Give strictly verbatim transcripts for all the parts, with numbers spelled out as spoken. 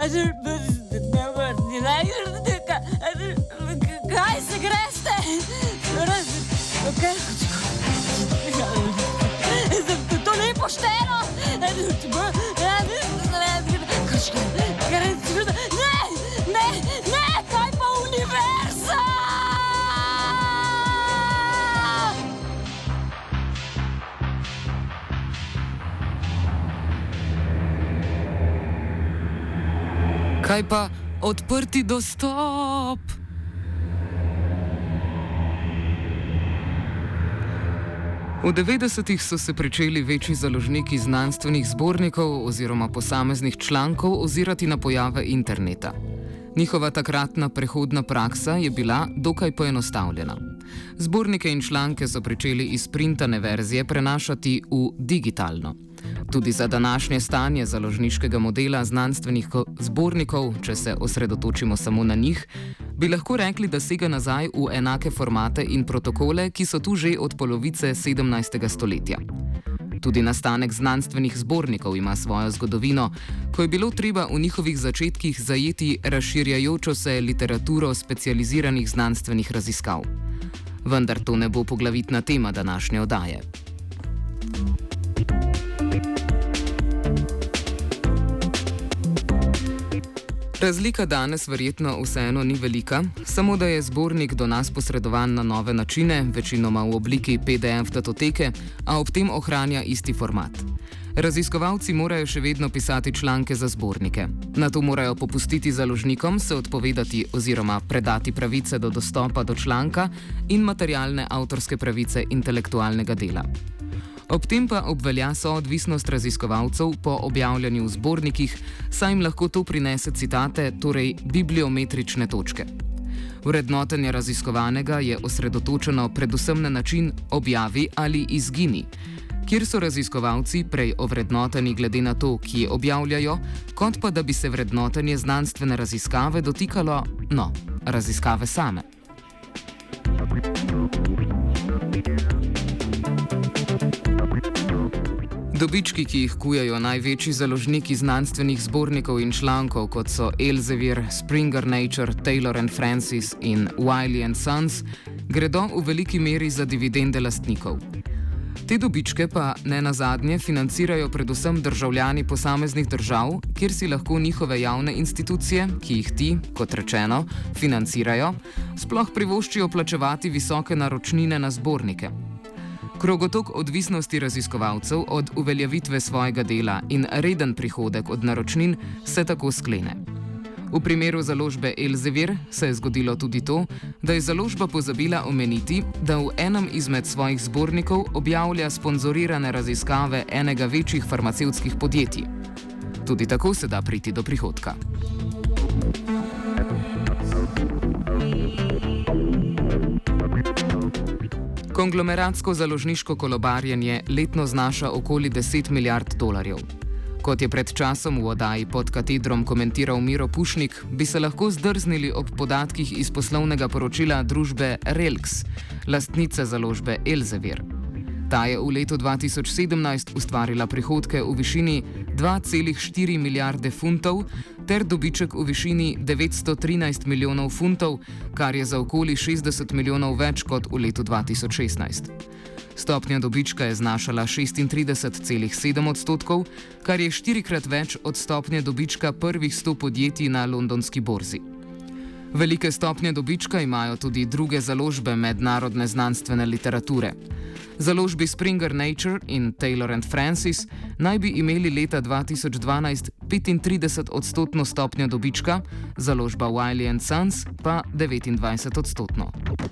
Kaj se greste? To ni pošteno! Ne, ne, ne, kaj pa univerza? Kaj pa odprti dostop? V devetdesetih so se pričeli večji založniki znanstvenih zbornikov oziroma posameznih člankov ozirati na pojave interneta. Njihova takratna prehodna praksa je bila dokaj poenostavljena. Zbornike in članke so pričeli iz printane verzije prenašati v digitalno. Tudi za današnje stanje založniškega modela znanstvenih zbornikov, če se osredotočimo samo na njih, bi lahko rekli, da sega nazaj v enake formate in protokole, ki so tu že od polovice sedemnajstega stoletja. Tudi nastanek znanstvenih zbornikov ima svojo zgodovino, ko je bilo treba v njihovih začetkih zajeti razširjajočo se literaturo specializiranih znanstvenih raziskav. Vendar to ne bo poglavitna tema današnje oddaje. Razlika danes verjetno vseeno ni velika, samo da je zbornik do nas posredovan na nove načine, večinoma v obliki P D F datoteke, a ob tem ohranja isti format. Raziskovalci morajo še vedno pisati članke za zbornike. Nato morajo popustiti založnikom, se odpovedati oziroma predati pravice do dostopa do članka in materialne avtorske pravice intelektualnega dela. Ob tem pa obvelja soodvisnost raziskovalcev po objavljanju v zbornikih, saj jim lahko to prinese citate, torej bibliometrične točke. Vrednotenje raziskovanega je osredotočeno predvsem na način objavi ali izgini, kjer so raziskovalci prej ovrednoteni glede na to, kje objavljajo, kot pa da bi se vrednotenje znanstvene raziskave dotikalo, no, raziskave same. Dobički, ki jih kujejo največji založniki znanstvenih zbornikov in člankov, kot so Elsevier, Springer Nature, Taylor and Francis in Wiley and Sons, gredo v veliki meri za dividende lastnikov. Te dobičke pa ne nazadnje financirajo predvsem državljani posameznih držav, kjer si lahko njihove javne institucije, ki jih ti, kot rečeno, financirajo, sploh privoščijo plačevati visoke naročnine na zbornike. Krogotok odvisnosti raziskovalcev od uveljavitve svojega dela in reden prihodek od naročnin se tako sklene. V primeru založbe Elsevier se je zgodilo tudi to, da je založba pozabila omeniti, da v enem izmed svojih zbornikov objavlja sponzorirane raziskave enega večjih farmacevtskih podjetij. Tudi tako se da priti do prihodka. Konglomeratsko založniško kolobarjenje letno znaša okoli deset milijard dolarjev. Kot je pred časom v oddaji Pod katedrom komentiral Miro Pušnik, bi se lahko zdrznili ob podatkih iz poslovnega poročila družbe Relx, lastnice založbe Elsevier. Ta je v letu dva tisoč sedemnajst ustvarila prihodke v višini dva cela štiri milijarde funtov ter dobiček v višini devetsto trinajst milijonov funtov, kar je za okoli šestdeset milijonov več kot v letu dva tisoč šestnajst. Stopnja dobička je znašala šestintrideset cela sedem odstotkov, kar je štirikrat več od stopnje dobička prvih sto podjetij na londonski borzi. Velike stopnje dobička imajo tudi druge založbe mednarodne znanstvene literature. Založbi Springer Nature in Taylor and Francis naj bi imeli leta dva tisoč dvanajst petintrideset odstotno stopnjo dobička, založba Wiley and Sons pa devetindvajset odstotno.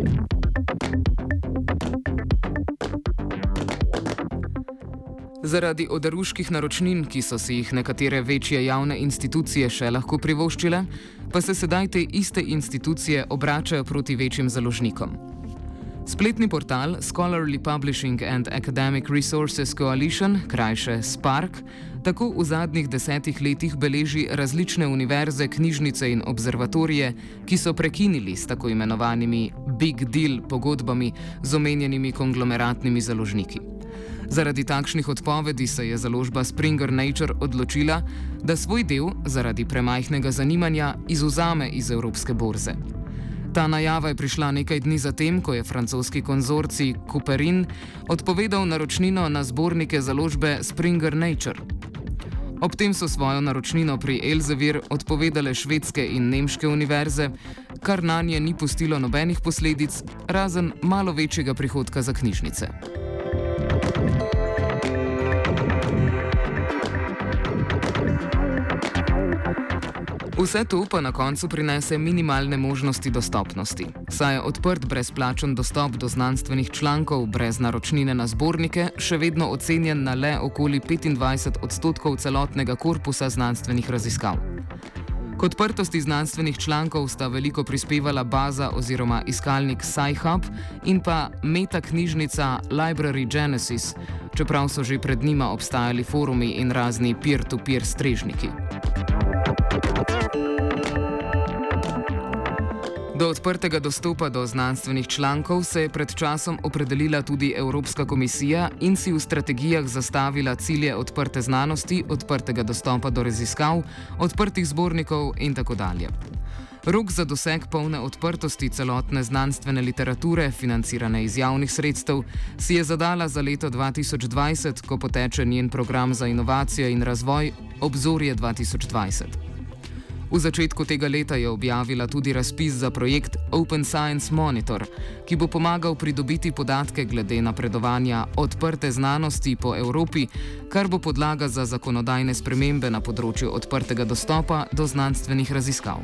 Zaradi oderuških naročnin, ki so si jih nekatere večje javne institucije še lahko privoščile, pa se sedaj te iste institucije obračajo proti večjim založnikom. Spletni portal Scholarly Publishing and Academic Resources Coalition, krajše SPARC, tako v zadnjih desetih letih beleži različne univerze, knjižnice in observatorije, ki so prekinili s tako imenovanimi big deal pogodbami z omenjenimi konglomeratnimi založniki. Zaradi takšnih odpovedi se je založba Springer Nature odločila, da svoj del zaradi premajhnega zanimanja izvzame iz evropske borze. Ta najava je prišla nekaj dni zatem, ko je francoski konzorcij Couperin odpovedal naročnino na zbornike založbe Springer Nature. Ob tem so svojo naročnino pri Elsevier odpovedale švedske in nemške univerze, kar nanje ni pustilo nobenih posledic, razen malo večjega prihodka za knjižnice. Vse to pa na koncu prinese minimalne možnosti dostopnosti, saj je odprt brezplačen dostop do znanstvenih člankov brez naročnine na zbornike še vedno ocenjen na le okoli petindvajset odstotkov celotnega korpusa znanstvenih raziskav. K odprtosti znanstvenih člankov sta veliko prispevala baza oziroma iskalnik Sci-Hub in pa metaknjižnica Library Genesis, čeprav so že pred njima obstajali forumi in razni peer-to-peer strežniki. Do odprtega dostopa do znanstvenih člankov se je pred časom opredelila tudi Evropska komisija in si v strategijah zastavila cilje odprte znanosti, odprtega dostopa do raziskav, odprtih zbornikov in tako dalje. Rok za doseg polne odprtosti celotne znanstvene literature, financirane iz javnih sredstev, si je zadala za leto dva tisoč dvajset, ko poteče njen program za inovacijo in razvoj Obzorje dva tisoč dvajset. V začetku tega leta je objavila tudi razpis za projekt Open Science Monitor, ki bo pomagal pridobiti podatke glede napredovanja odprte znanosti po Evropi, kar bo podlaga za zakonodajne spremembe na področju odprtega dostopa do znanstvenih raziskav.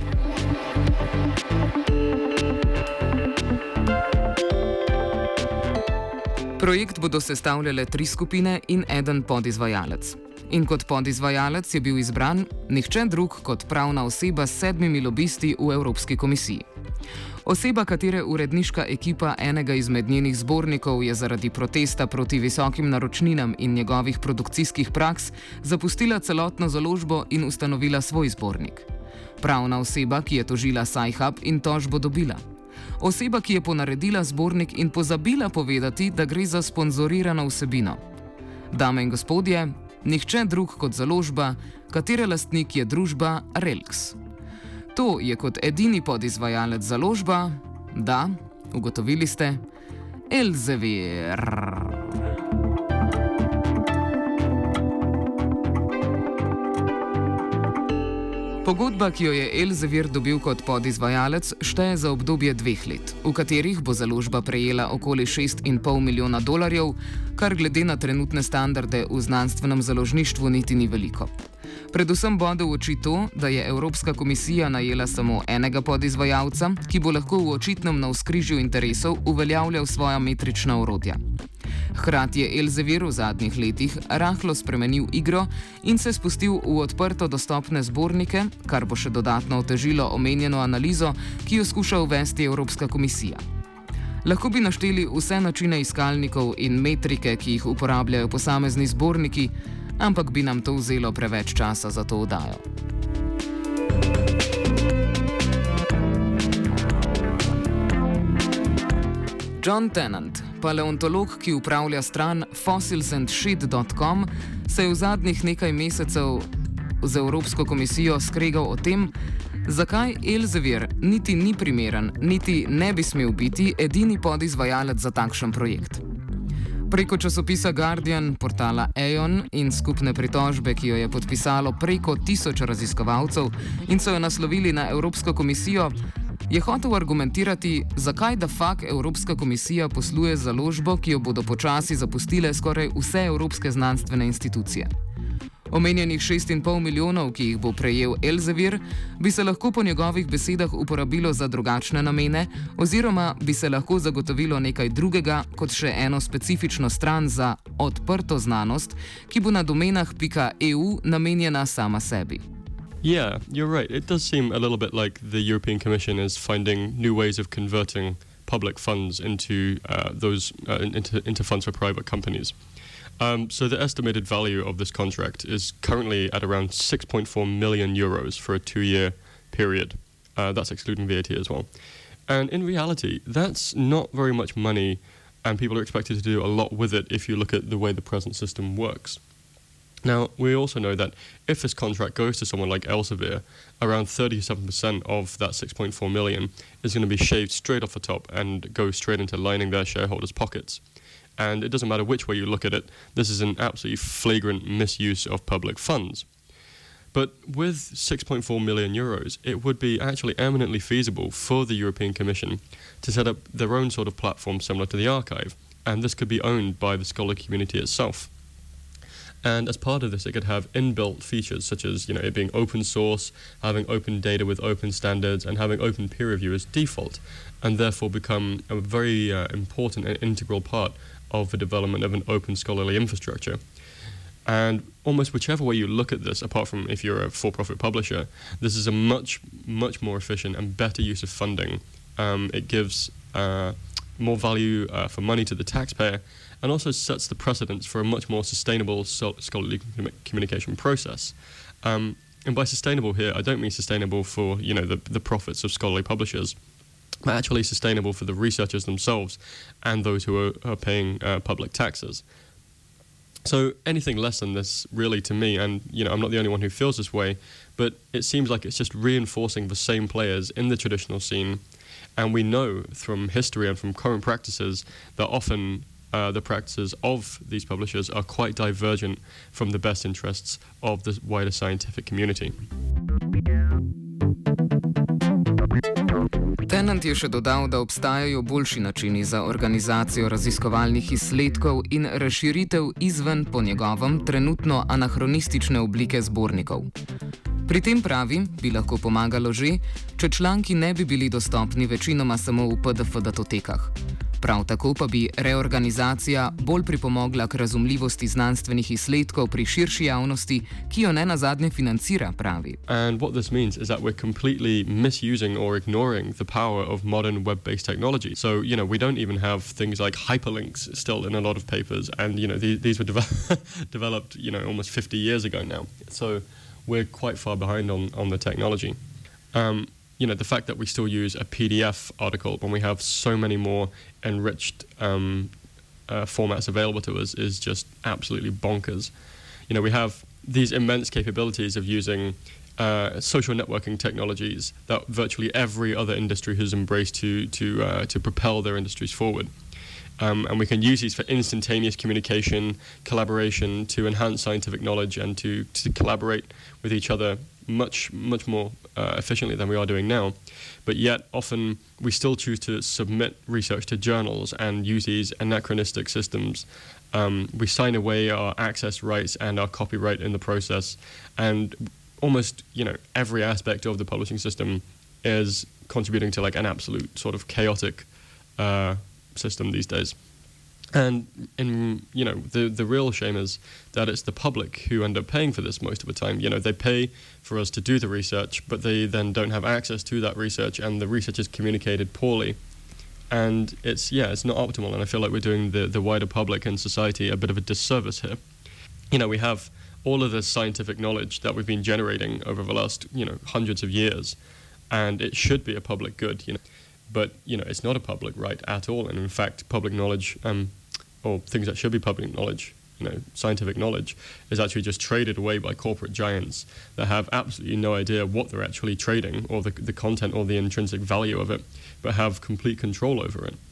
Projekt bodo sestavljale tri skupine in eden podizvajalec. In kot podizvajalec je bil izbran nihče drug kot pravna oseba s sedmimi lobisti v Evropski komisiji. Oseba, katere uredniška ekipa enega izmed njenih zbornikov je zaradi protesta proti visokim naročninam in njegovih produkcijskih praks zapustila celotno založbo in ustanovila svoj zbornik. Pravna oseba, ki je tožila Sci-Hub in tožbo dobila. Oseba, ki je ponaredila zbornik in pozabila povedati, da gre za sponzorirano vsebino. Dame in gospodje, nihče drug kot založba, katere lastnik je družba Relx. To je kot edini podizvajalec založba, da, ugotovili ste, Elsevier. Pogodba, ki jo je Elsevier dobil kot podizvajalec, šteje za obdobje dveh let, v katerih bo založba prejela okoli šest in pol milijona dolarjev, kar glede na trenutne standarde v znanstvenem založništvu niti ni veliko. Predvsem bode v oči to, da je Evropska komisija najela samo enega podizvajalca, ki bo lahko v očitnem navzkrižju interesov uveljavljal svoja metrična orodja. Hkrati je Elsevier v zadnjih letih rahlo spremenil igro in se spustil v odprto dostopne zbornike, kar bo še dodatno otežilo omenjeno analizo, ki jo skuša uvesti Evropska komisija. Lahko bi našteli vse načine iskalnikov in metrike, ki jih uporabljajo posamezni zborniki, ampak bi nam to vzelo preveč časa za to oddajo. John Tennant, paleontolog, ki upravlja stran fossils and shit dot com, se je v zadnjih nekaj mesecev z Evropsko komisijo skregal o tem, zakaj Elsevier niti ni primeren, niti ne bi smel biti edini podizvajalec za takšen projekt. Preko časopisa Guardian, portala Aeon in skupne pritožbe, ki jo je podpisalo preko tisoč raziskovalcev in so jo naslovili na Evropsko komisijo, je hotel argumentirati, zakaj da fak Evropska komisija posluje z založbo, ki jo bodo počasi zapustile skoraj vse evropske znanstvene institucije. Omenjenih šest in pol milijonov, ki jih bo prejel Elsevier, bi se lahko po njegovih besedah uporabilo za drugačne namene, oziroma bi se lahko zagotovilo nekaj drugega kot še eno specifično stran za odprto znanost, ki bo na domenah pika e u namenjena sama sebi. Yeah, you're right. It does seem a little bit like the European Commission is finding new ways of converting public funds into uh, those uh, into, into funds for private companies. Um, so the estimated value of this contract is currently at around six point four million euros for a two-year period. Uh, that's excluding V A T as well. And in reality, that's not very much money and people are expected to do a lot with it if you look at the way the present system works. Now, we also know that if this contract goes to someone like Elsevier, around thirty-seven percent of that six point four million is going to be shaved straight off the top and go straight into lining their shareholders' pockets. And it doesn't matter which way you look at it, this is an absolutely flagrant misuse of public funds. But with six point four million euros, it would be actually eminently feasible for the European Commission to set up their own sort of platform similar to the archive, and this could be owned by the scholar community itself. And as part of this, it could have inbuilt features such as, you know, it being open source, having open data with open standards, and having open peer review as default, and therefore become a very uh, important and integral part of the development of an open scholarly infrastructure. And almost whichever way you look at this, apart from if you're a for-profit publisher, this is a much, much more efficient and better use of funding. Um, it gives uh, more value uh, for money to the taxpayer, and also sets the precedence for a much more sustainable so- scholarly com- communication process. Um, and by sustainable here, I don't mean sustainable for, you know, the, the profits of scholarly publishers, but actually sustainable for the researchers themselves and those who are, are paying uh, public taxes. So anything less than this, really, to me, and you know, I'm not the only one who feels this way, but it seems like it's just reinforcing the same players in the traditional scene. And we know from history and from current practices that often uh, the practices of these publishers are quite divergent from the best interests of the wider scientific community. Tennant je še dodal, da obstajajo boljši načini za organizacijo raziskovalnih izsledkov in razširitev izven, po njegovem, trenutno anahronistične oblike zbornikov. Pri tem pravi, bi lahko pomagalo že, če članki ne bi bili dostopni večinoma samo v P D F datotekah. Prav tako pa bi reorganizacija bolj pripomogla k razumljivosti znanstvenih izsledkov pri širši javnosti, ki jo ne nazadnje financira, pravi. And what this means is that we're completely misusing or ignoring the power of modern web-based technology. So, you know, we don't even have things like hyperlinks still in a lot of papers, and, you know, these, these were de- developed, you know, almost fifty years ago now. So we're quite far behind on, on the technology. Um, You know, the fact that we still use a P D F article when we have so many more enriched um, uh, formats available to us is just absolutely bonkers. You know, we have these immense capabilities of using uh, social networking technologies that virtually every other industry has embraced to to uh, to propel their industries forward. Um, and we can use these for instantaneous communication, collaboration, to enhance scientific knowledge and to, to collaborate with each other much, much more uh, efficiently than we are doing now. But yet, often, we still choose to submit research to journals and use these anachronistic systems. Um, we sign away our access rights and our copyright in the process. And almost, you know, every aspect of the publishing system is contributing to like an absolute sort of chaotic uh, system these days. And in you know the the real shame is that it's the public who end up paying for this most of the time. You know, they pay for us to do the research, but they then don't have access to that research, and the research is communicated poorly. And it's yeah, it's not optimal, and I feel like we're doing the the wider public and society a bit of a disservice here. You know, we have all of this scientific knowledge that we've been generating over the last you know hundreds of years, and it should be a public good. You know, but you know it's not a public right at all, and in fact, public knowledge. Um, or things that should be public knowledge, you know, scientific knowledge, is actually just traded away by corporate giants that have absolutely no idea what they're actually trading or the, the content or the intrinsic value of it, but have complete control over it.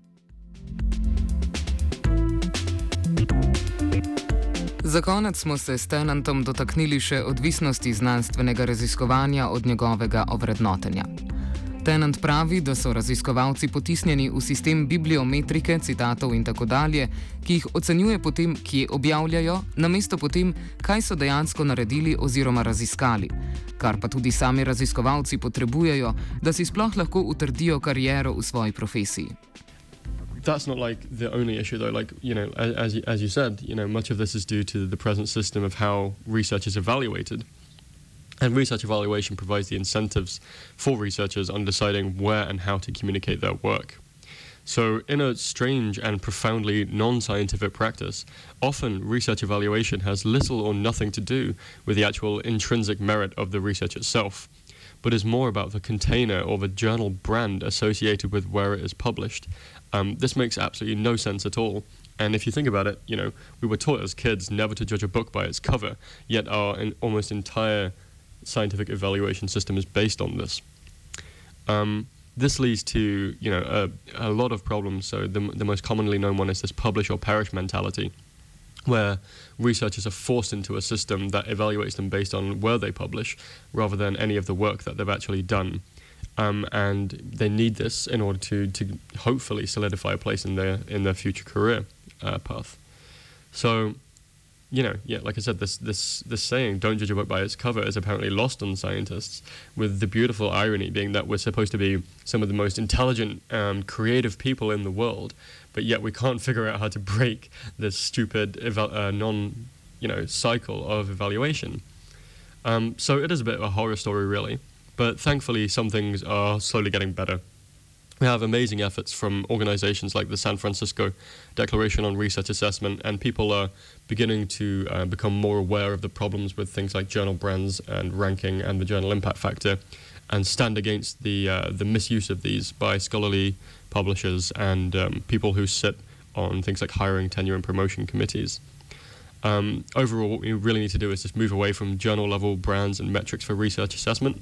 Za konec smo se s Tennantom dotaknili še odvisnosti znanstvenega raziskovanja od njegovega ovrednotenja. Tennant pravi, da so raziskovalci potisnjeni v sistem bibliometrike, citatov in tako dalje, ki jih ocenjuje potem, kje objavljajo, namesto potem, kaj so dejansko naredili oziroma raziskali, kar pa tudi sami raziskovalci potrebujejo, da si sploh lahko utrdijo kariero v svoji profesiji. That's not like the only issue though, like, you know, as, as you said, you know, much of this is due to the present system of how research is evaluated. And research evaluation provides the incentives for researchers on deciding where and how to communicate their work. So in a strange and profoundly non-scientific practice, often research evaluation has little or nothing to do with the actual intrinsic merit of the research itself, but is more about the container or the journal brand associated with where it is published. Um, this makes absolutely no sense at all. And if you think about it, you know, we were taught as kids never to judge a book by its cover, yet our in, almost entire scientific evaluation system is based on this. Um, this leads to, you know, a, a lot of problems. So the, the most commonly known one is this publish or perish mentality, where researchers are forced into a system that evaluates them based on where they publish, rather than any of the work that they've actually done. Um, and they need this in order to, to hopefully solidify a place in their in their future career uh, path. So, you know, yeah, like I said, this this this saying, "Don't judge a book by its cover," is apparently lost on scientists, with the beautiful irony being that we're supposed to be some of the most intelligent and creative people in the world, but yet we can't figure out how to break this stupid eval- uh, non, you know, cycle of evaluation. Um, so it is a bit of a horror story, really. But thankfully, some things are slowly getting better. We have amazing efforts from organizations like the San Francisco Declaration on Research Assessment, and people are beginning to uh, become more aware of the problems with things like journal brands and ranking and the journal impact factor, and stand against the uh, the misuse of these by scholarly publishers and um, people who sit on things like hiring, tenure, and promotion committees. Um, overall, what we really need to do is just move away from journal-level brands and metrics for research assessment.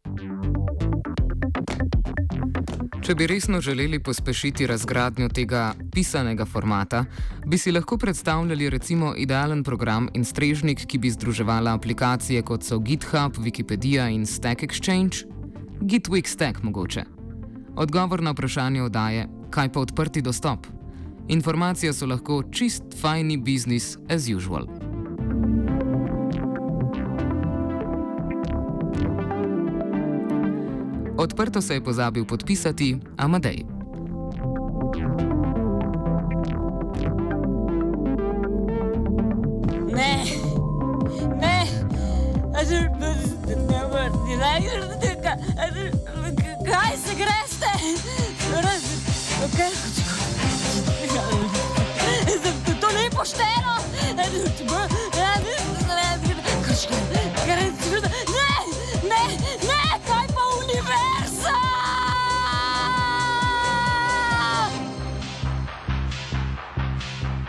Če bi resno želeli pospešiti razgradnjo tega pisanega formata, bi si lahko predstavljali recimo idealen program in strežnik, ki bi združevala aplikacije kot so GitHub, Wikipedia in Stack Exchange? Gitwik Stack mogoče. Odgovor na vprašanje oddaje, kaj pa odprti dostop? Informacije so lahko čist fajni business as usual. Odprto se je pozabil podpisati Amadej. Ne, ne, kaj se greste? To ni pošteno!